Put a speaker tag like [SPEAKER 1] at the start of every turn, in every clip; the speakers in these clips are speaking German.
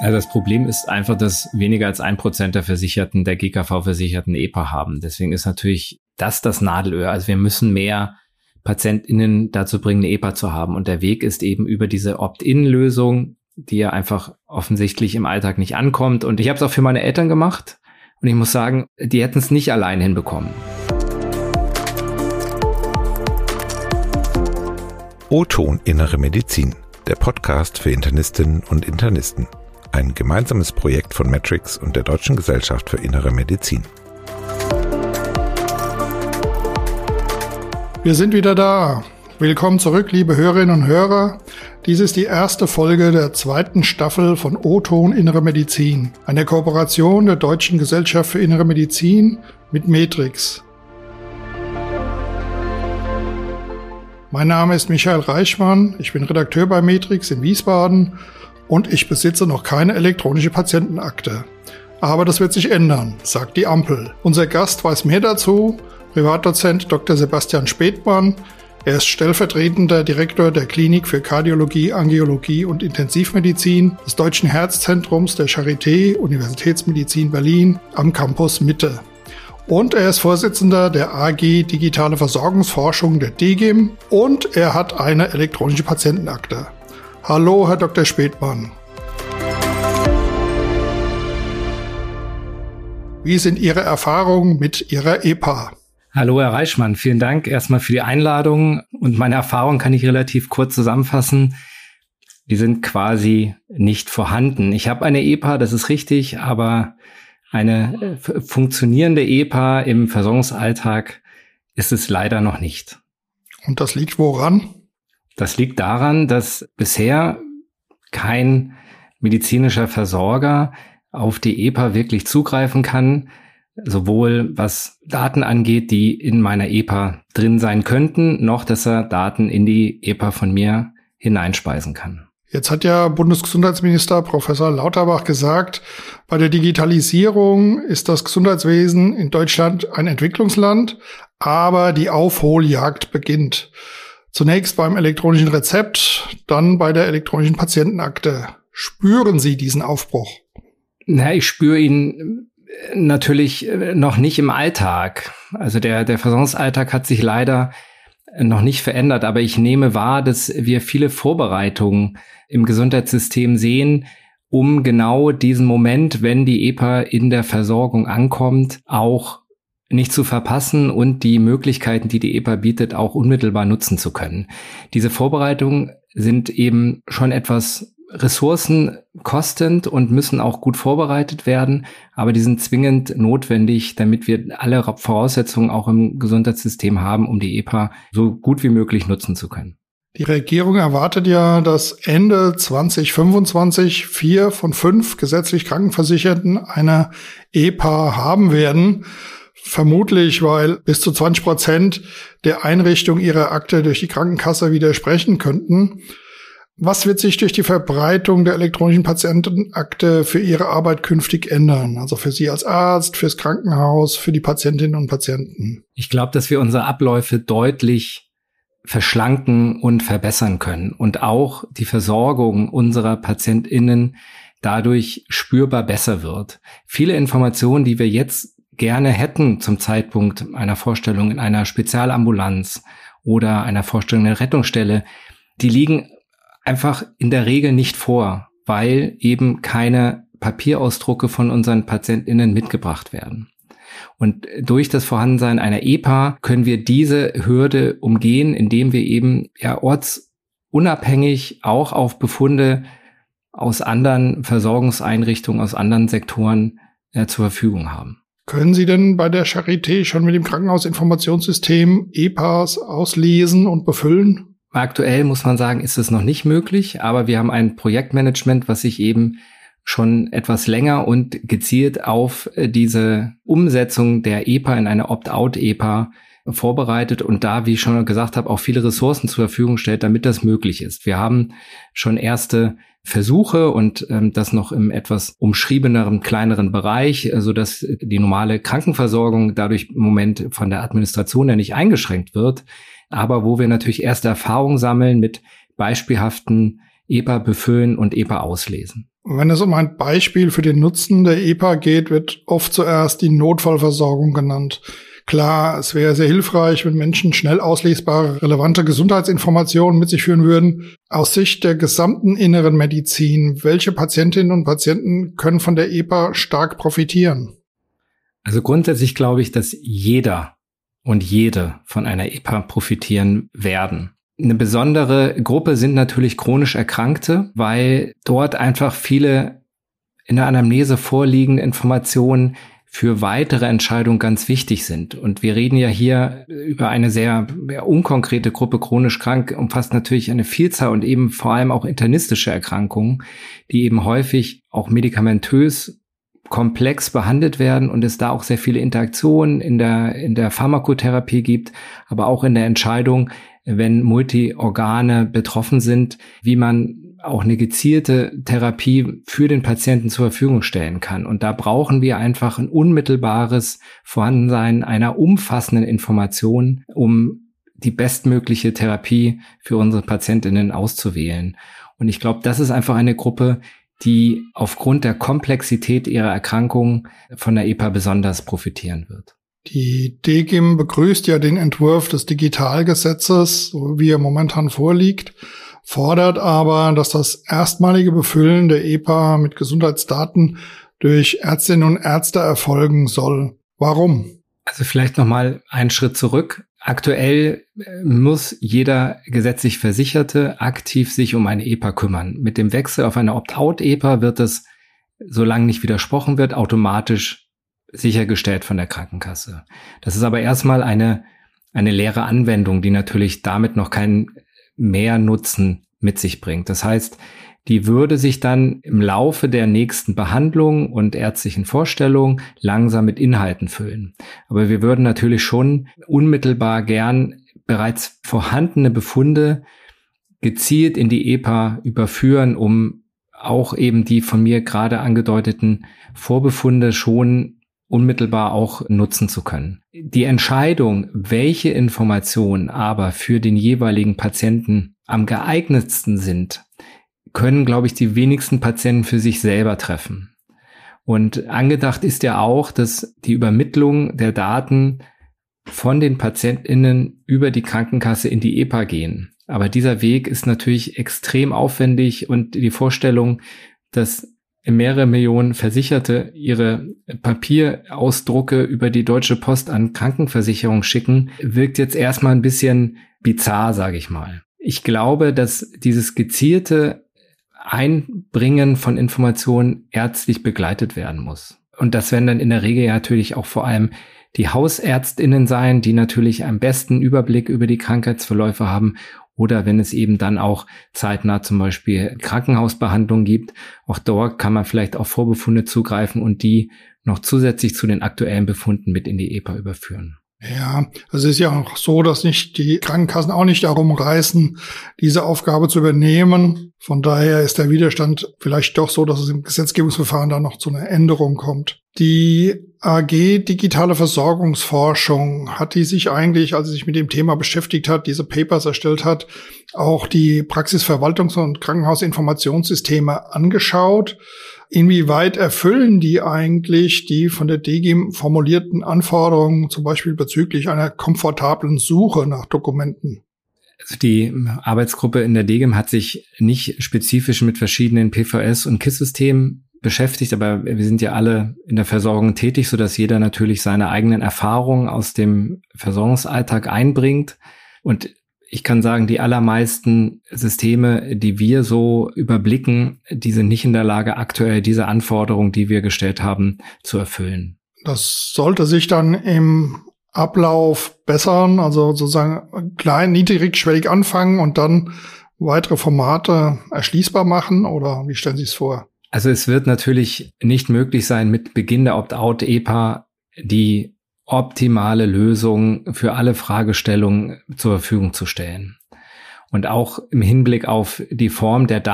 [SPEAKER 1] Also das Problem ist einfach, dass weniger als 1% der Versicherten, der GKV-Versicherten EPA haben. Deswegen ist natürlich das Nadelöhr. Also wir müssen mehr PatientInnen dazu bringen, eine EPA zu haben. Und der Weg ist eben über diese Opt-in-Lösung, die ja einfach offensichtlich im Alltag nicht ankommt. Und ich habe es auch für meine Eltern gemacht. Und ich muss sagen, die hätten es nicht allein hinbekommen.
[SPEAKER 2] O-Ton Innere Medizin, der Podcast für Internistinnen und Internisten. Ein gemeinsames Projekt von Metrics und der Deutschen Gesellschaft für Innere Medizin.
[SPEAKER 3] Wir sind wieder da. Willkommen zurück, liebe Hörerinnen und Hörer. Dies ist die erste Folge der zweiten Staffel von O-Ton Innere Medizin, eine Kooperation der Deutschen Gesellschaft für Innere Medizin mit Metrics. Mein Name ist Michael Reichmann, ich bin Redakteur bei Metrics in Wiesbaden und ich besitze noch keine elektronische Patientenakte. Aber das wird sich ändern, sagt die Ampel. Unser Gast weiß mehr dazu, Privatdozent Dr. Sebastian Spätmann. Er ist stellvertretender Direktor der Klinik für Kardiologie, Angiologie und Intensivmedizin des Deutschen Herzzentrums der Charité Universitätsmedizin Berlin am Campus Mitte. Und er ist Vorsitzender der AG Digitale Versorgungsforschung der DGIM und er hat eine elektronische Patientenakte. Hallo, Herr Dr. Spätmann. Wie sind Ihre Erfahrungen mit Ihrer EPA?
[SPEAKER 1] Hallo, Herr Reichmann. Vielen Dank erstmal für die Einladung. Und meine Erfahrungen kann ich relativ kurz zusammenfassen. Die sind quasi nicht vorhanden. Ich habe eine EPA, das ist richtig, aber eine funktionierende EPA im Versorgungsalltag ist es leider noch nicht.
[SPEAKER 3] Und das liegt woran?
[SPEAKER 1] Das liegt daran, dass bisher kein medizinischer Versorger auf die EPA wirklich zugreifen kann, sowohl was Daten angeht, die in meiner EPA drin sein könnten, noch dass er Daten in die EPA von mir hineinspeisen kann.
[SPEAKER 3] Jetzt hat ja Bundesgesundheitsminister Professor Lauterbach gesagt, bei der Digitalisierung ist das Gesundheitswesen in Deutschland ein Entwicklungsland, aber die Aufholjagd beginnt. Zunächst beim elektronischen Rezept, dann bei der elektronischen Patientenakte. Spüren Sie diesen Aufbruch?
[SPEAKER 1] Na, ich spüre ihn natürlich noch nicht im Alltag. Also der Versorgungsalltag hat sich leider noch nicht verändert, aber ich nehme wahr, dass wir viele Vorbereitungen im Gesundheitssystem sehen, um genau diesen Moment, wenn die EPA in der Versorgung ankommt, auch nicht zu verpassen und die Möglichkeiten, die die EPA bietet, auch unmittelbar nutzen zu können. Diese Vorbereitungen sind eben schon etwas ressourcenkostend und müssen auch gut vorbereitet werden, aber die sind zwingend notwendig, damit wir alle Voraussetzungen auch im Gesundheitssystem haben, um die EPA so gut wie möglich nutzen zu können.
[SPEAKER 3] Die Regierung erwartet ja, dass Ende 2025 4 von 5 gesetzlich Krankenversicherten eine EPA haben werden. Vermutlich, weil bis zu 20% der Einrichtung ihrer Akte durch die Krankenkasse widersprechen könnten. Was wird sich durch die Verbreitung der elektronischen Patientenakte für Ihre Arbeit künftig ändern? Also für Sie als Arzt, fürs Krankenhaus, für die Patientinnen und Patienten?
[SPEAKER 1] Ich glaube, dass wir unsere Abläufe deutlich verschlanken und verbessern können und auch die Versorgung unserer PatientInnen dadurch spürbar besser wird. Viele Informationen, die wir jetzt gerne hätten zum Zeitpunkt einer Vorstellung in einer Spezialambulanz oder einer Vorstellung in der Rettungsstelle, die liegen einfach in der Regel nicht vor, weil eben keine Papierausdrucke von unseren PatientInnen mitgebracht werden. Und durch das Vorhandensein einer EPA können wir diese Hürde umgehen, indem wir eben ortsunabhängig auch auf Befunde aus anderen Versorgungseinrichtungen, aus anderen Sektoren zur Verfügung haben.
[SPEAKER 3] Können Sie denn bei der Charité schon mit dem Krankenhausinformationssystem EPAs auslesen und befüllen?
[SPEAKER 1] Aktuell muss man sagen, ist es noch nicht möglich, aber wir haben ein Projektmanagement, was sich eben schon etwas länger und gezielt auf diese Umsetzung der EPA in eine Opt-out-EPA vorbereitet und da, wie ich schon gesagt habe, auch viele Ressourcen zur Verfügung stellt, damit das möglich ist. Wir haben schon erste Versuche und das noch im etwas umschriebeneren, kleineren Bereich, sodass die normale Krankenversorgung dadurch im Moment von der Administration ja nicht eingeschränkt wird, aber wo wir natürlich erste Erfahrungen sammeln mit beispielhaften EPA befüllen und EPA auslesen.
[SPEAKER 3] Wenn es um ein Beispiel für den Nutzen der EPA geht, wird oft zuerst die Notfallversorgung genannt. Klar, es wäre sehr hilfreich, wenn Menschen schnell auslesbare, relevante Gesundheitsinformationen mit sich führen würden. Aus Sicht der gesamten inneren Medizin, welche Patientinnen und Patienten können von der EPA stark profitieren?
[SPEAKER 1] Also grundsätzlich glaube ich, dass jeder und jede von einer EPA profitieren werden. Eine besondere Gruppe sind natürlich chronisch Erkrankte, weil dort einfach viele in der Anamnese vorliegende Informationen für weitere Entscheidungen ganz wichtig sind. Und wir reden ja hier über eine sehr unkonkrete Gruppe chronisch krank, umfasst natürlich eine Vielzahl und eben vor allem auch internistische Erkrankungen, die eben häufig auch medikamentös komplex behandelt werden und es da auch sehr viele Interaktionen in der Pharmakotherapie gibt, aber auch in der Entscheidung, wenn Multiorgane betroffen sind, wie man auch eine gezielte Therapie für den Patienten zur Verfügung stellen kann. Und da brauchen wir einfach ein unmittelbares Vorhandensein einer umfassenden Information, um die bestmögliche Therapie für unsere PatientInnen auszuwählen. Und ich glaube, das ist einfach eine Gruppe, die aufgrund der Komplexität ihrer Erkrankung von der EPA besonders profitieren wird.
[SPEAKER 3] Die DGIM begrüßt ja den Entwurf des Digitalgesetzes, so wie er momentan vorliegt, fordert aber, dass das erstmalige Befüllen der EPA mit Gesundheitsdaten durch Ärztinnen und Ärzte erfolgen soll. Warum?
[SPEAKER 1] Also vielleicht nochmal einen Schritt zurück. Aktuell muss jeder gesetzlich Versicherte aktiv sich um eine EPA kümmern. Mit dem Wechsel auf eine Opt-out-EPA wird es, solange nicht widersprochen wird, automatisch sichergestellt von der Krankenkasse. Das ist aber erstmal eine leere Anwendung, die natürlich damit noch keinen Mehrnutzen mit sich bringt. Das heißt, die würde sich dann im Laufe der nächsten Behandlung und ärztlichen Vorstellungen langsam mit Inhalten füllen. Aber wir würden natürlich schon unmittelbar gern bereits vorhandene Befunde gezielt in die EPA überführen, um auch eben die von mir gerade angedeuteten Vorbefunde schon unmittelbar auch nutzen zu können. Die Entscheidung, welche Informationen aber für den jeweiligen Patienten am geeignetsten sind, können, glaube ich, die wenigsten Patienten für sich selber treffen. Und angedacht ist ja auch, dass die Übermittlung der Daten von den PatientInnen über die Krankenkasse in die EPA gehen. Aber dieser Weg ist natürlich extrem aufwendig und die Vorstellung, dass mehrere Millionen Versicherte ihre Papierausdrucke über die Deutsche Post an Krankenversicherung schicken, wirkt jetzt erstmal ein bisschen bizarr, sage ich mal. Ich glaube, dass dieses gezielte Einbringen von Informationen ärztlich begleitet werden muss. Und das werden dann in der Regel ja natürlich auch vor allem die HausärztInnen sein, die natürlich am besten Überblick über die Krankheitsverläufe haben. Oder wenn es eben dann auch zeitnah zum Beispiel Krankenhausbehandlung gibt, auch dort kann man vielleicht auf Vorbefunde zugreifen und die noch zusätzlich zu den aktuellen Befunden mit in die EPA überführen.
[SPEAKER 3] Ja, es ist ja auch so, dass nicht die Krankenkassen auch nicht darum reißen, diese Aufgabe zu übernehmen. Von daher ist der Widerstand vielleicht doch so, dass es im Gesetzgebungsverfahren da noch zu einer Änderung kommt. Die AG Digitale Versorgungsforschung hat die sich eigentlich, als sie sich mit dem Thema beschäftigt hat, diese Papers erstellt hat, auch die Praxisverwaltungs- und Krankenhausinformationssysteme angeschaut. Inwieweit erfüllen die eigentlich die von der DGIM formulierten Anforderungen, zum Beispiel bezüglich einer komfortablen Suche nach Dokumenten?
[SPEAKER 1] Also die Arbeitsgruppe in der DGIM hat sich nicht spezifisch mit verschiedenen PVS- und KISS-Systemen beschäftigt, aber wir sind ja alle in der Versorgung tätig, sodass jeder natürlich seine eigenen Erfahrungen aus dem Versorgungsalltag einbringt. Und ich kann sagen, die allermeisten Systeme, die wir so überblicken, die sind nicht in der Lage, aktuell diese Anforderungen, die wir gestellt haben, zu erfüllen.
[SPEAKER 3] Das sollte sich dann im Ablauf bessern, also sozusagen klein, niedrigschwellig anfangen und dann weitere Formate erschließbar machen, oder wie stellen Sie es vor?
[SPEAKER 1] Also es wird natürlich nicht möglich sein, mit Beginn der Opt-out-EPA die optimale Lösung für alle Fragestellungen zur Verfügung zu stellen. Und auch im Hinblick auf die Form der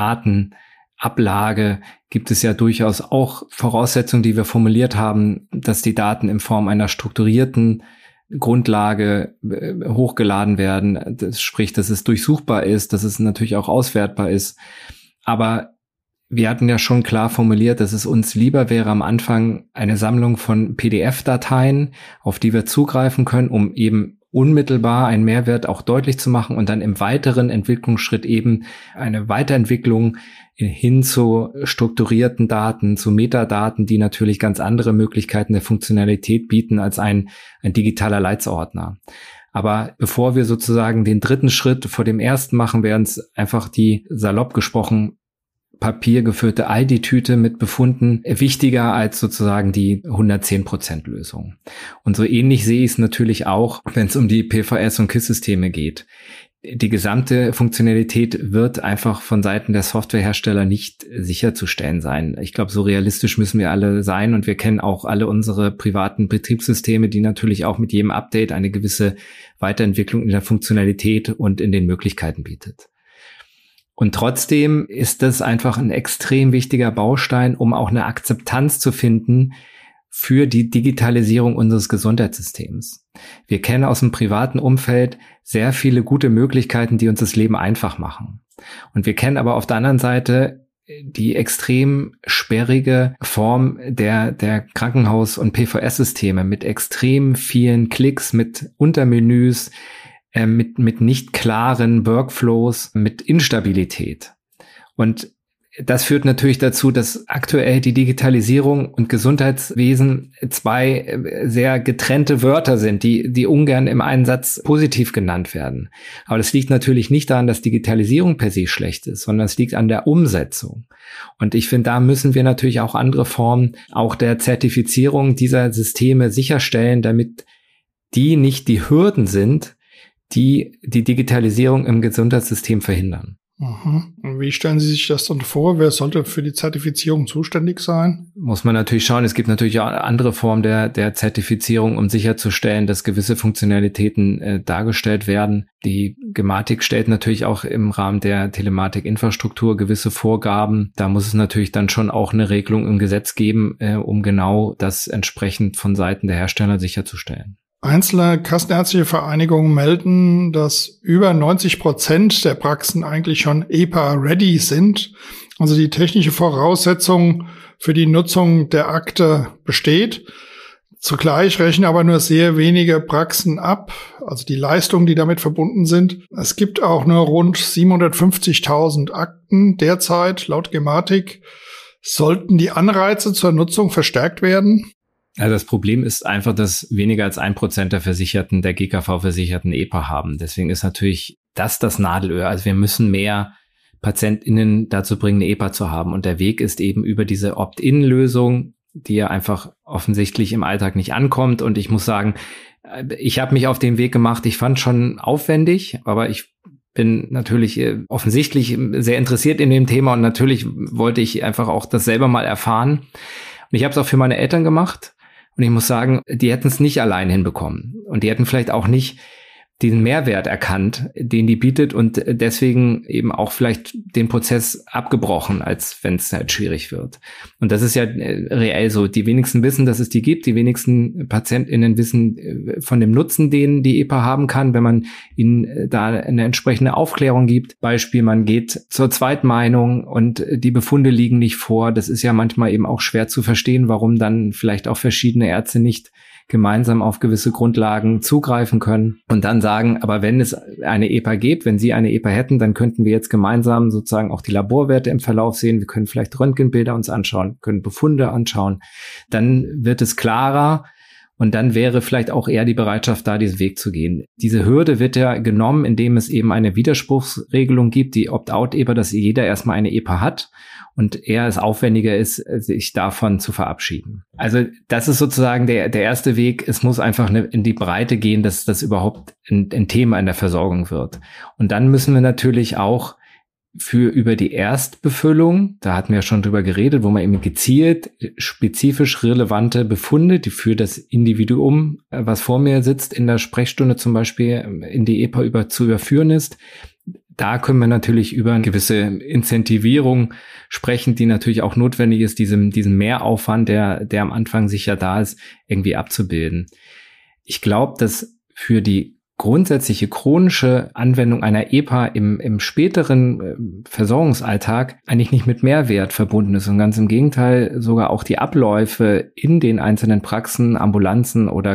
[SPEAKER 1] Datenablage gibt es ja durchaus auch Voraussetzungen, die wir formuliert haben, dass die Daten in Form einer strukturierten Grundlage hochgeladen werden. Das spricht, dass es durchsuchbar ist, dass es natürlich auch auswertbar ist. Aber wir hatten ja schon klar formuliert, dass es uns lieber wäre, am Anfang eine Sammlung von PDF-Dateien, auf die wir zugreifen können, um eben unmittelbar einen Mehrwert auch deutlich zu machen und dann im weiteren Entwicklungsschritt eben eine Weiterentwicklung hin zu strukturierten Daten, zu Metadaten, die natürlich ganz andere Möglichkeiten der Funktionalität bieten als ein digitaler Leitsordner. Aber bevor wir sozusagen den dritten Schritt vor dem ersten machen, wäre uns einfach die, salopp gesprochen, papiergeführte Aldi-Tüte mit Befunden wichtiger als sozusagen die 110% Lösung. Und so ähnlich sehe ich es natürlich auch, wenn es um die PVS- und KISS-Systeme geht. Die gesamte Funktionalität wird einfach von Seiten der Softwarehersteller nicht sicherzustellen sein. Ich glaube, so realistisch müssen wir alle sein und wir kennen auch alle unsere privaten Betriebssysteme, die natürlich auch mit jedem Update eine gewisse Weiterentwicklung in der Funktionalität und in den Möglichkeiten bietet. Und trotzdem ist das einfach ein extrem wichtiger Baustein, um auch eine Akzeptanz zu finden für die Digitalisierung unseres Gesundheitssystems. Wir kennen aus dem privaten Umfeld sehr viele gute Möglichkeiten, die uns das Leben einfach machen. Und wir kennen aber auf der anderen Seite die extrem sperrige Form der Krankenhaus- und PVS-Systeme mit extrem vielen Klicks, mit Untermenüs, mit nicht klaren Workflows, mit Instabilität. Und das führt natürlich dazu, dass aktuell die Digitalisierung und Gesundheitswesen zwei sehr getrennte Wörter sind, die ungern im einen Satz positiv genannt werden. Aber das liegt natürlich nicht daran, dass Digitalisierung per se schlecht ist, sondern es liegt an der Umsetzung. Und ich finde, da müssen wir natürlich auch andere Formen auch der Zertifizierung dieser Systeme sicherstellen, damit die nicht die Hürden sind, die Digitalisierung im Gesundheitssystem verhindern.
[SPEAKER 3] Und wie stellen Sie sich das dann vor? Wer sollte für die Zertifizierung zuständig sein?
[SPEAKER 1] Muss man natürlich schauen. Es gibt natürlich auch andere Formen der Zertifizierung, um sicherzustellen, dass gewisse Funktionalitäten dargestellt werden. Die Gematik stellt natürlich auch im Rahmen der Telematikinfrastruktur gewisse Vorgaben. Da muss es natürlich dann schon auch eine Regelung im Gesetz geben, um genau das entsprechend von Seiten der Hersteller sicherzustellen.
[SPEAKER 3] Einzelne kassenärztliche Vereinigungen melden, dass über 90% der Praxen eigentlich schon EPA-ready sind. Also die technische Voraussetzung für die Nutzung der Akte besteht. Zugleich rechnen aber nur sehr wenige Praxen ab, also die Leistungen, die damit verbunden sind. Es gibt auch nur rund 750.000 Akten derzeit, laut Gematik. Sollten die Anreize zur Nutzung verstärkt werden?
[SPEAKER 1] Also das Problem ist einfach, dass weniger als 1% der Versicherten, der GKV-Versicherten EPA haben. Deswegen ist natürlich das Nadelöhr. Also wir müssen mehr PatientInnen dazu bringen, eine EPA zu haben. Und der Weg ist eben über diese Opt-in-Lösung, die ja einfach offensichtlich im Alltag nicht ankommt. Und ich muss sagen, ich habe mich auf den Weg gemacht. Ich fand schon aufwendig, aber ich bin natürlich offensichtlich sehr interessiert in dem Thema und natürlich wollte ich einfach auch das selber mal erfahren. Und ich habe es auch für meine Eltern gemacht. Und ich muss sagen, die hätten es nicht allein hinbekommen. Und die hätten vielleicht auch nicht diesen Mehrwert erkannt, den die bietet und deswegen eben auch vielleicht den Prozess abgebrochen, als wenn es halt schwierig wird. Und das ist ja reell so. Die wenigsten wissen, dass es die gibt. Die wenigsten PatientInnen wissen von dem Nutzen, den die EPA haben kann, wenn man ihnen da eine entsprechende Aufklärung gibt. Beispiel, man geht zur Zweitmeinung und die Befunde liegen nicht vor. Das ist ja manchmal eben auch schwer zu verstehen, warum dann vielleicht auch verschiedene Ärzte nicht gemeinsam auf gewisse Grundlagen zugreifen können und dann sagen, aber wenn es eine EPA gibt, wenn Sie eine EPA hätten, dann könnten wir jetzt gemeinsam sozusagen auch die Laborwerte im Verlauf sehen, wir können vielleicht Röntgenbilder uns anschauen, können Befunde anschauen, dann wird es klarer und dann wäre vielleicht auch eher die Bereitschaft da, diesen Weg zu gehen. Diese Hürde wird ja genommen, indem es eben eine Widerspruchsregelung gibt, die Opt-out-EPA, dass jeder erstmal eine EPA hat und eher es aufwendiger ist, sich davon zu verabschieden. Also das ist sozusagen der erste Weg. Es muss einfach in die Breite gehen, dass das überhaupt ein Thema in der Versorgung wird. Und dann müssen wir natürlich auch über die Erstbefüllung, da hatten wir ja schon drüber geredet, wo man eben gezielt spezifisch relevante Befunde, die für das Individuum, was vor mir sitzt, in der Sprechstunde zum Beispiel in die EPA zu überführen ist. Da können wir natürlich über eine gewisse Incentivierung sprechen, die natürlich auch notwendig ist, diesen Mehraufwand, der am Anfang sicher da ist, irgendwie abzubilden. Ich glaube, dass für die grundsätzliche chronische Anwendung einer EPA im späteren Versorgungsalltag eigentlich nicht mit Mehrwert verbunden ist und ganz im Gegenteil sogar auch die Abläufe in den einzelnen Praxen, Ambulanzen oder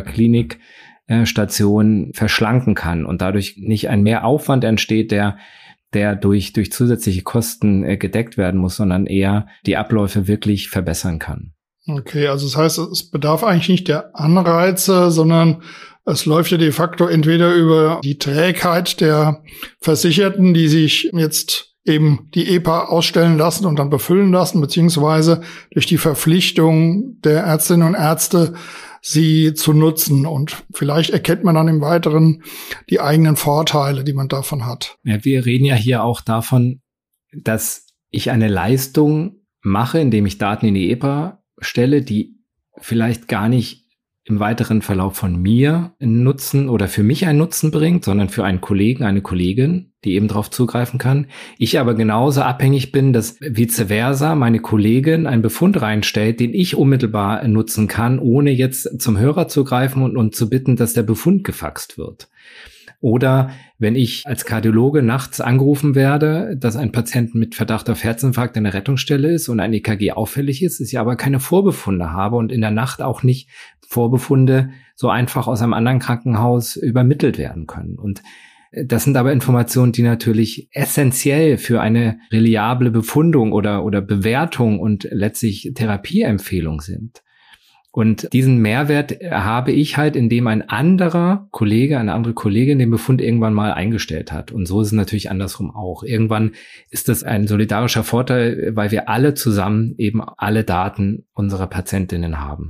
[SPEAKER 1] Klinikstationen verschlanken kann und dadurch nicht ein Mehraufwand entsteht, der durch zusätzliche Kosten gedeckt werden muss, sondern eher die Abläufe wirklich verbessern kann.
[SPEAKER 3] Okay, also das heißt, es bedarf eigentlich nicht der Anreize, sondern es läuft ja de facto entweder über die Trägheit der Versicherten, die sich jetzt eben die EPA ausstellen lassen und dann befüllen lassen, beziehungsweise durch die Verpflichtung der Ärztinnen und Ärzte, sie zu nutzen. Und vielleicht erkennt man dann im Weiteren die eigenen Vorteile, die man davon hat.
[SPEAKER 1] Ja, wir reden ja hier auch davon, dass ich eine Leistung mache, indem ich Daten in die EPA stelle, die vielleicht gar nicht im weiteren Verlauf von mir einen Nutzen oder für mich einen Nutzen bringt, sondern für einen Kollegen, eine Kollegin, die eben darauf zugreifen kann. Ich aber genauso abhängig bin, dass vice versa meine Kollegin einen Befund reinstellt, den ich unmittelbar nutzen kann, ohne jetzt zum Hörer zu greifen und zu bitten, dass der Befund gefaxt wird. Oder wenn ich als Kardiologe nachts angerufen werde, dass ein Patient mit Verdacht auf Herzinfarkt in der Rettungsstelle ist und ein EKG auffällig ist, ich aber keine Vorbefunde habe und in der Nacht auch nicht Vorbefunde so einfach aus einem anderen Krankenhaus übermittelt werden können. Und das sind aber Informationen, die natürlich essentiell für eine reliable Befundung oder Bewertung und letztlich Therapieempfehlung sind. Und diesen Mehrwert habe ich halt, indem ein anderer Kollege, eine andere Kollegin den Befund irgendwann mal eingestellt hat. Und so ist es natürlich andersrum auch. Irgendwann ist das ein solidarischer Vorteil, weil wir alle zusammen eben alle Daten unserer Patientinnen haben.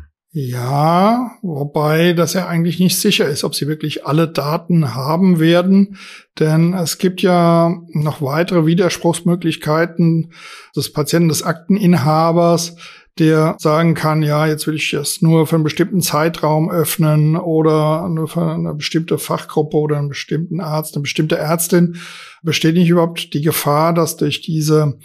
[SPEAKER 3] Ja, wobei das ja eigentlich nicht sicher ist, ob sie wirklich alle Daten haben werden. Denn es gibt ja noch weitere Widerspruchsmöglichkeiten des Patienten, des Akteninhabers, der sagen kann, ja, jetzt will ich das nur für einen bestimmten Zeitraum öffnen oder nur für eine bestimmte Fachgruppe oder einen bestimmten Arzt, eine bestimmte Ärztin. Besteht nicht überhaupt die Gefahr, dass durch diese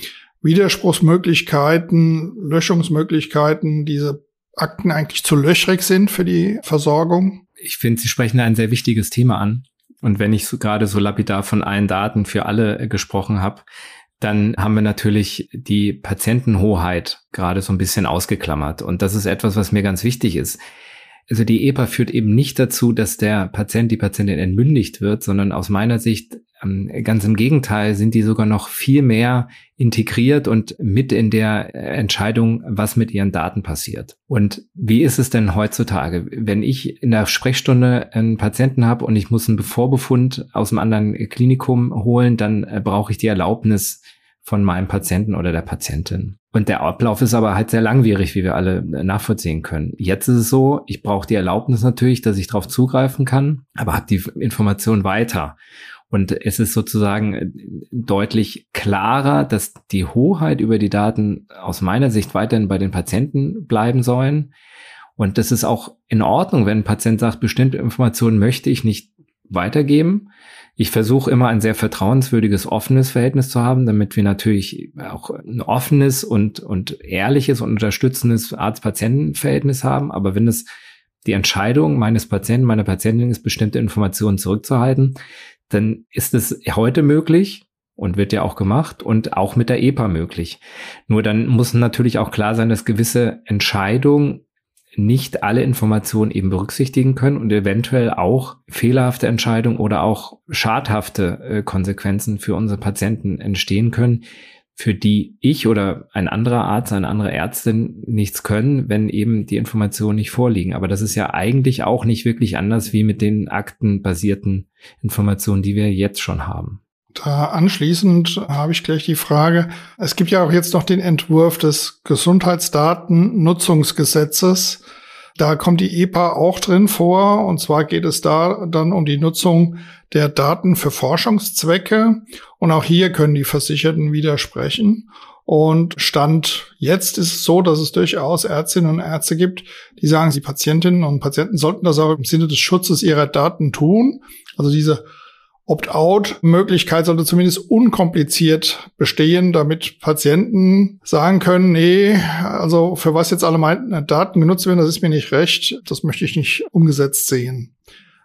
[SPEAKER 3] Widerspruchsmöglichkeiten, Löschungsmöglichkeiten, diese Akten eigentlich zu löchrig sind für die Versorgung?
[SPEAKER 1] Ich finde, Sie sprechen ein sehr wichtiges Thema an. Und wenn ich gerade so lapidar von allen Daten für alle gesprochen habe, dann haben wir natürlich die Patientenhoheit gerade so ein bisschen ausgeklammert. Und das ist etwas, was mir ganz wichtig ist. Also die EPA führt eben nicht dazu, dass der Patient, die Patientin entmündigt wird, sondern aus meiner Sicht ganz im Gegenteil sind die sogar noch viel mehr integriert und mit in der Entscheidung, was mit ihren Daten passiert. Und wie ist es denn heutzutage, wenn ich in der Sprechstunde einen Patienten habe und ich muss einen Vorbefund aus einem anderen Klinikum holen, dann brauche ich die Erlaubnis von meinem Patienten oder der Patientin. Und der Ablauf ist aber halt sehr langwierig, wie wir alle nachvollziehen können. Jetzt ist es so, ich brauche die Erlaubnis natürlich, dass ich darauf zugreifen kann, aber habe die Information weiter. Und es ist sozusagen deutlich klarer, dass die Hoheit über die Daten aus meiner Sicht weiterhin bei den Patienten bleiben sollen. Und das ist auch in Ordnung, wenn ein Patient sagt, bestimmte Informationen möchte ich nicht weitergeben. Ich versuche immer ein sehr vertrauenswürdiges, offenes Verhältnis zu haben, damit wir natürlich auch ein offenes und ehrliches und unterstützendes Arzt-Patienten-Verhältnis haben. Aber wenn es die Entscheidung meines Patienten, meiner Patientin ist, bestimmte Informationen zurückzuhalten, dann ist es heute möglich und wird ja auch gemacht und auch mit der EPA möglich. Nur dann muss natürlich auch klar sein, dass gewisse Entscheidungen nicht alle Informationen eben berücksichtigen können und eventuell auch fehlerhafte Entscheidungen oder auch schadhafte Konsequenzen für unsere Patienten entstehen können, für die ich oder ein anderer Arzt, eine andere Ärztin nichts können, wenn eben die Informationen nicht vorliegen. Aber das ist ja eigentlich auch nicht wirklich anders wie mit den aktenbasierten Informationen, die wir jetzt schon haben.
[SPEAKER 3] Da anschließend habe ich gleich die Frage, es gibt ja auch jetzt noch den Entwurf des Gesundheitsdatennutzungsgesetzes. Da kommt die EPA auch drin vor, und zwar geht es da dann um die Nutzung der Daten für Forschungszwecke, und auch hier können die Versicherten widersprechen. Und Stand jetzt ist es so, dass es durchaus Ärztinnen und Ärzte gibt, die sagen, die Patientinnen und Patienten sollten das auch im Sinne des Schutzes ihrer Daten tun. Also diese Opt-out-Möglichkeit sollte zumindest unkompliziert bestehen, damit Patienten sagen können, nee, also für was jetzt alle meine Daten genutzt werden, das ist mir nicht recht, das möchte ich nicht umgesetzt sehen.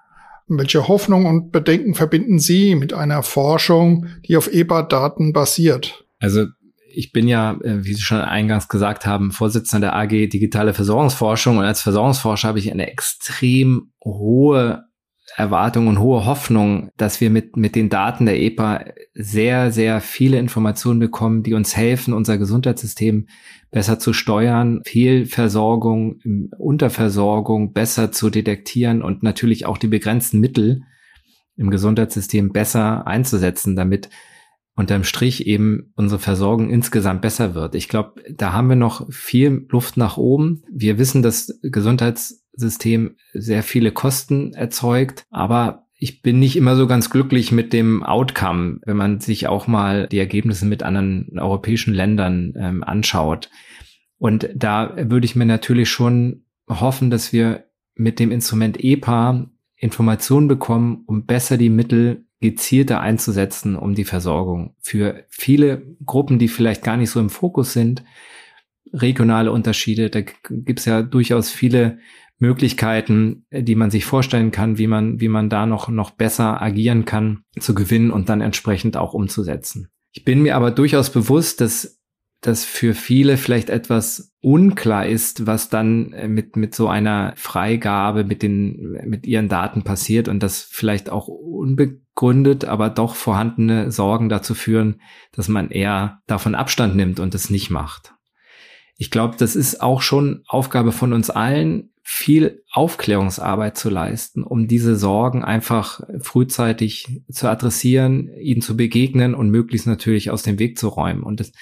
[SPEAKER 3] Welche Hoffnung und Bedenken verbinden Sie mit einer Forschung, die auf EPA-Daten basiert?
[SPEAKER 1] Also ich bin ja, wie Sie schon eingangs gesagt haben, Vorsitzender der AG Digitale Versorgungsforschung, und als Versorgungsforscher habe ich eine extrem hohe Erwartung und hohe Hoffnung, dass wir mit den Daten der EPA sehr, sehr viele Informationen bekommen, die uns helfen, unser Gesundheitssystem besser zu steuern, Fehlversorgung, Unterversorgung besser zu detektieren und natürlich auch die begrenzten Mittel im Gesundheitssystem besser einzusetzen, damit unterm Strich eben unsere Versorgung insgesamt besser wird. Ich glaube, da haben wir noch viel Luft nach oben. Wir wissen, dass Gesundheitssystem sehr viele Kosten erzeugt, aber ich bin nicht immer so ganz glücklich mit dem Outcome, wenn man sich auch mal die Ergebnisse mit anderen europäischen Ländern anschaut. Und da würde ich mir natürlich schon hoffen, dass wir mit dem Instrument EPA Informationen bekommen, um besser die Mittel gezielter einzusetzen, um die Versorgung für viele Gruppen, die vielleicht gar nicht so im Fokus sind, regionale Unterschiede. Da gibt es ja durchaus viele Möglichkeiten, die man sich vorstellen kann, wie man da noch besser agieren kann, zu gewinnen und dann entsprechend auch umzusetzen. Ich bin mir aber durchaus bewusst, dass das für viele vielleicht etwas unklar ist, was dann mit so einer Freigabe mit ihren Daten passiert, und das vielleicht auch unbegründet, aber doch vorhandene Sorgen dazu führen, dass man eher davon Abstand nimmt und es nicht macht. Ich glaube, das ist auch schon Aufgabe von uns allen, viel Aufklärungsarbeit zu leisten, um diese Sorgen einfach frühzeitig zu adressieren, ihnen zu begegnen und möglichst natürlich aus dem Weg zu räumen. Und es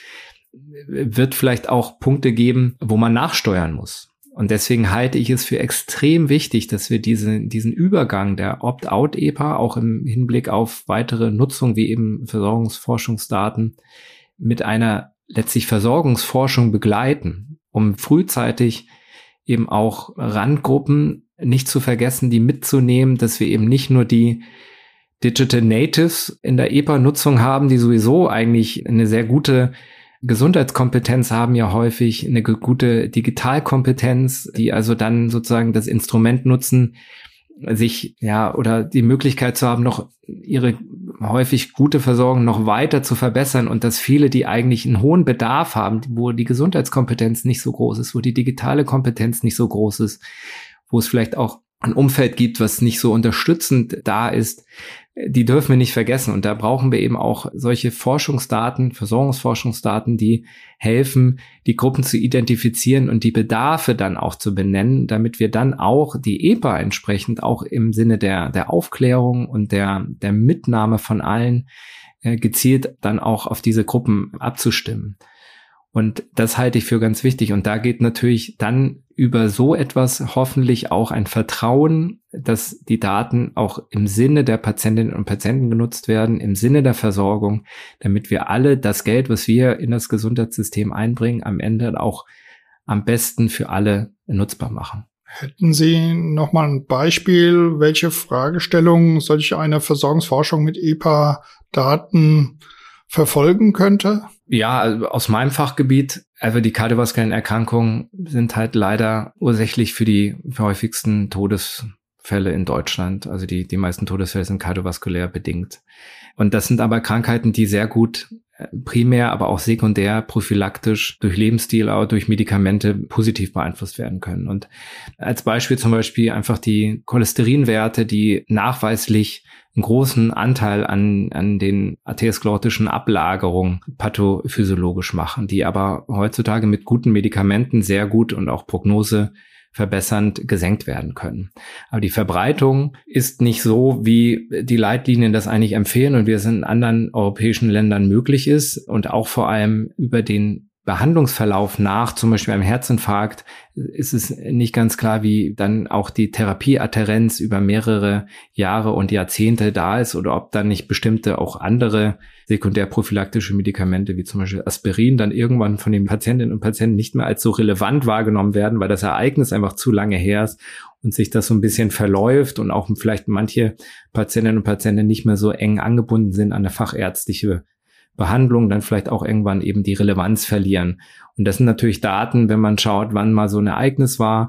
[SPEAKER 1] wird vielleicht auch Punkte geben, wo man nachsteuern muss. Und deswegen halte ich es für extrem wichtig, dass wir diesen Übergang der Opt-out-EPA auch im Hinblick auf weitere Nutzung wie eben Versorgungsforschungsdaten mit einer letztlich Versorgungsforschung begleiten, um frühzeitig eben auch Randgruppen nicht zu vergessen, die mitzunehmen, dass wir eben nicht nur die Digital Natives in der EPA-Nutzung haben, die sowieso eigentlich eine sehr gute Gesundheitskompetenz haben, ja häufig eine gute Digitalkompetenz, die also dann sozusagen das Instrument nutzen, sich oder die Möglichkeit zu haben, noch ihre häufig gute Versorgung noch weiter zu verbessern, und dass viele, die eigentlich einen hohen Bedarf haben, wo die Gesundheitskompetenz nicht so groß ist, wo die digitale Kompetenz nicht so groß ist, wo es vielleicht auch ein Umfeld gibt, was nicht so unterstützend da ist, die dürfen wir nicht vergessen. Und da brauchen wir eben auch solche Forschungsdaten, Versorgungsforschungsdaten, die helfen, die Gruppen zu identifizieren und die Bedarfe dann auch zu benennen, damit wir dann auch die EPA entsprechend auch im Sinne der Aufklärung und der Mitnahme von allen gezielt dann auch auf diese Gruppen abzustimmen. Und das halte ich für ganz wichtig. Und da geht natürlich dann über so etwas hoffentlich auch ein Vertrauen, dass die Daten auch im Sinne der Patientinnen und Patienten genutzt werden, im Sinne der Versorgung, damit wir alle das Geld, was wir in das Gesundheitssystem einbringen, am Ende auch am besten für alle nutzbar machen.
[SPEAKER 3] Hätten Sie noch mal ein Beispiel, welche Fragestellungen solch eine Versorgungsforschung mit EPA-Daten verfolgen könnte?
[SPEAKER 1] Ja, also aus meinem Fachgebiet, also die kardiovaskulären Erkrankungen sind halt leider ursächlich für die häufigsten Todesfälle in Deutschland. Also die meisten Todesfälle sind kardiovaskulär bedingt. Und das sind aber Krankheiten, die sehr gut primär, aber auch sekundär, prophylaktisch durch Lebensstil, aber durch Medikamente positiv beeinflusst werden können. Und als Beispiel zum Beispiel einfach die Cholesterinwerte, die nachweislich einen großen Anteil an den arteriosklerotischen Ablagerungen pathophysiologisch machen, die aber heutzutage mit guten Medikamenten sehr gut und auch Prognose verbessernd gesenkt werden können. Aber die Verbreitung ist nicht so, wie die Leitlinien das eigentlich empfehlen und wie es in anderen europäischen Ländern möglich ist, und auch vor allem über den Behandlungsverlauf nach zum Beispiel einem Herzinfarkt ist es nicht ganz klar, wie dann auch die Therapieadhärenz über mehrere Jahre und Jahrzehnte da ist, oder ob dann nicht bestimmte auch andere sekundärprophylaktische Medikamente wie zum Beispiel Aspirin dann irgendwann von den Patientinnen und Patienten nicht mehr als so relevant wahrgenommen werden, weil das Ereignis einfach zu lange her ist und sich das so ein bisschen verläuft und auch vielleicht manche Patientinnen und Patienten nicht mehr so eng angebunden sind an eine fachärztliche Behandlung, dann vielleicht auch irgendwann eben die Relevanz verlieren. Und das sind natürlich Daten, wenn man schaut, wann mal so ein Ereignis war,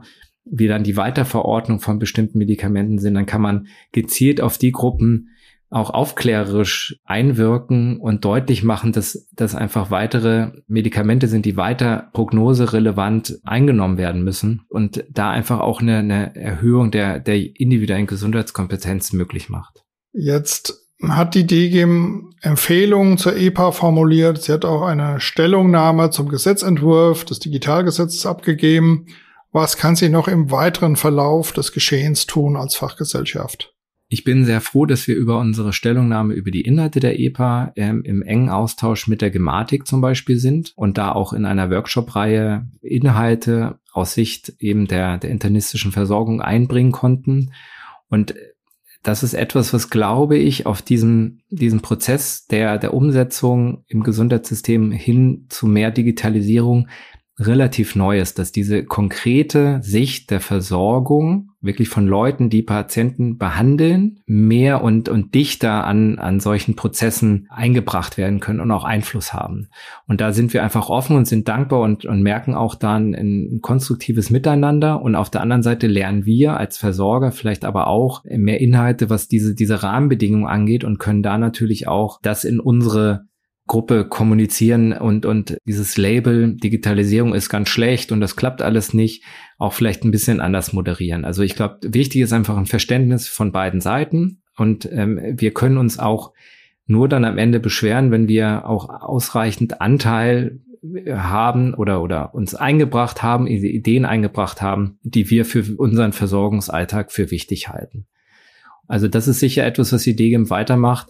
[SPEAKER 1] wie dann die Weiterverordnung von bestimmten Medikamenten sind, dann kann man gezielt auf die Gruppen auch aufklärerisch einwirken und deutlich machen, dass das einfach weitere Medikamente sind, die weiter prognoserelevant eingenommen werden müssen und da einfach auch eine Erhöhung der individuellen Gesundheitskompetenz möglich macht.
[SPEAKER 3] Jetzt hat die DGIM Empfehlungen zur EPA formuliert. Sie hat auch eine Stellungnahme zum Gesetzentwurf des Digitalgesetzes abgegeben. Was kann sie noch im weiteren Verlauf des Geschehens tun als Fachgesellschaft?
[SPEAKER 1] Ich bin sehr froh, dass wir über unsere Stellungnahme über die Inhalte der EPA im engen Austausch mit der Gematik zum Beispiel sind und da auch in einer Workshop-Reihe Inhalte aus Sicht eben der internistischen Versorgung einbringen konnten. Und das ist etwas, was, glaube ich, auf diesem Prozess der Umsetzung im Gesundheitssystem hin zu mehr Digitalisierung relativ neu ist, dass diese konkrete Sicht der Versorgung wirklich von Leuten, die Patienten behandeln, mehr und dichter an solchen Prozessen eingebracht werden können und auch Einfluss haben. Und da sind wir einfach offen und sind dankbar und merken auch dann ein konstruktives Miteinander. Und auf der anderen Seite lernen wir als Versorger vielleicht aber auch mehr Inhalte, was diese Rahmenbedingungen angeht und können da natürlich auch das in unsere Gruppe kommunizieren und dieses Label Digitalisierung ist ganz schlecht und das klappt alles nicht, auch vielleicht ein bisschen anders moderieren. Also ich glaube, wichtig ist einfach ein Verständnis von beiden Seiten und wir können uns auch nur dann am Ende beschweren, wenn wir auch ausreichend Anteil haben oder uns eingebracht haben, Ideen eingebracht haben, die wir für unseren Versorgungsalltag für wichtig halten. Also das ist sicher etwas, was die DGIM weitermacht.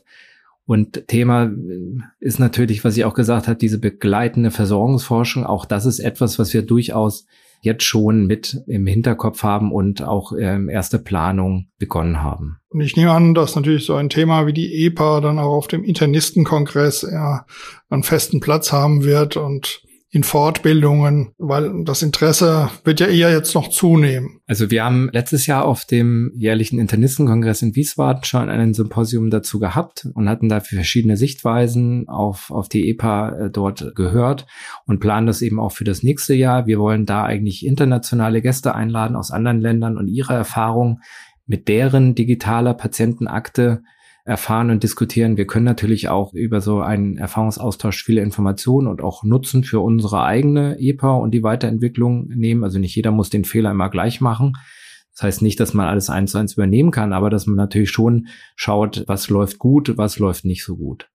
[SPEAKER 1] Und Thema ist natürlich, was ich auch gesagt habe, diese begleitende Versorgungsforschung. Auch das ist etwas, was wir durchaus jetzt schon mit im Hinterkopf haben und auch erste Planung begonnen haben.
[SPEAKER 3] Und ich nehme an, dass natürlich so ein Thema wie die EPA dann auch auf dem Internistenkongress einen festen Platz haben wird und in Fortbildungen, weil das Interesse wird ja eher jetzt noch zunehmen.
[SPEAKER 1] Also wir haben letztes Jahr auf dem jährlichen Internistenkongress in Wiesbaden schon ein Symposium dazu gehabt und hatten dafür verschiedene Sichtweisen auf die EPA dort gehört und planen das eben auch für das nächste Jahr. Wir wollen da eigentlich internationale Gäste einladen aus anderen Ländern und ihre Erfahrung mit deren digitaler Patientenakte erfahren und diskutieren. Wir können natürlich auch über so einen Erfahrungsaustausch viele Informationen und auch Nutzen für unsere eigene EPA und die Weiterentwicklung nehmen. Also nicht jeder muss den Fehler immer gleich machen. Das heißt nicht, dass man alles 1:1 übernehmen kann, aber dass man natürlich schon schaut, was läuft gut, was läuft nicht so gut.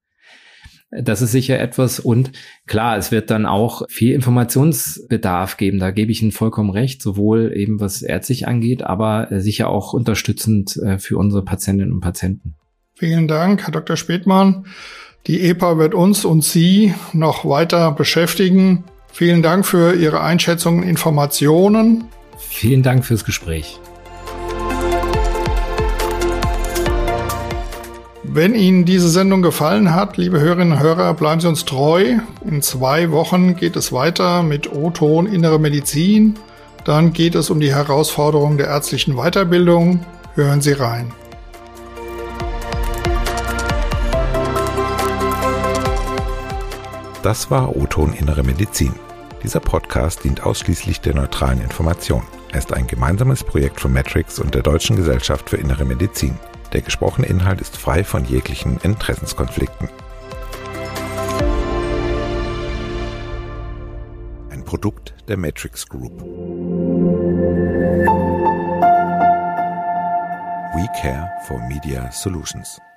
[SPEAKER 1] Das ist sicher etwas und klar, es wird dann auch viel Informationsbedarf geben. Da gebe ich Ihnen vollkommen recht, sowohl eben was ärztlich angeht, aber sicher auch unterstützend für unsere Patientinnen und Patienten.
[SPEAKER 3] Vielen Dank, Herr Dr. Spethmann. Die EPA wird uns und Sie noch weiter beschäftigen. Vielen Dank für Ihre Einschätzungen und Informationen.
[SPEAKER 1] Vielen Dank fürs Gespräch.
[SPEAKER 3] Wenn Ihnen diese Sendung gefallen hat, liebe Hörerinnen und Hörer, bleiben Sie uns treu. In 2 Wochen geht es weiter mit O-Ton Innere Medizin. Dann geht es um die Herausforderungen der ärztlichen Weiterbildung. Hören Sie rein.
[SPEAKER 2] Das war O-Ton Innere Medizin. Dieser Podcast dient ausschließlich der neutralen Information. Er ist ein gemeinsames Projekt von Metrix und der Deutschen Gesellschaft für Innere Medizin. Der gesprochene Inhalt ist frei von jeglichen Interessenskonflikten. Ein Produkt der Matrix Group. We care for Media Solutions.